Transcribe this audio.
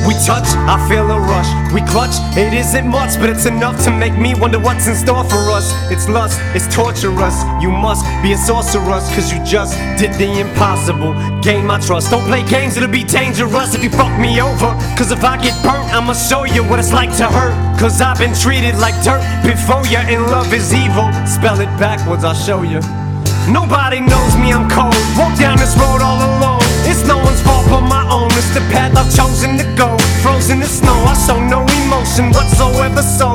We touch, I feel a rush. We clutch, it isn't much, but it's enough to make me wonder what's in store for us. It's lust, it's torturous. You must be a sorceress, cause you just did the impossible. Gain my trust. Don't play games, it'll be dangerous if you fuck me over. Cause if I get burnt, I'ma show you what it's like to hurt. Cause I've been treated like dirt before you, and love is evil. Spell it backwards, I'll show you. Nobody knows me, I'm cold. Walk down this road all alone. It's no one's fault but my own. It's the path I've chosen to go. Frozen in snow, I show no emotion whatsoever, so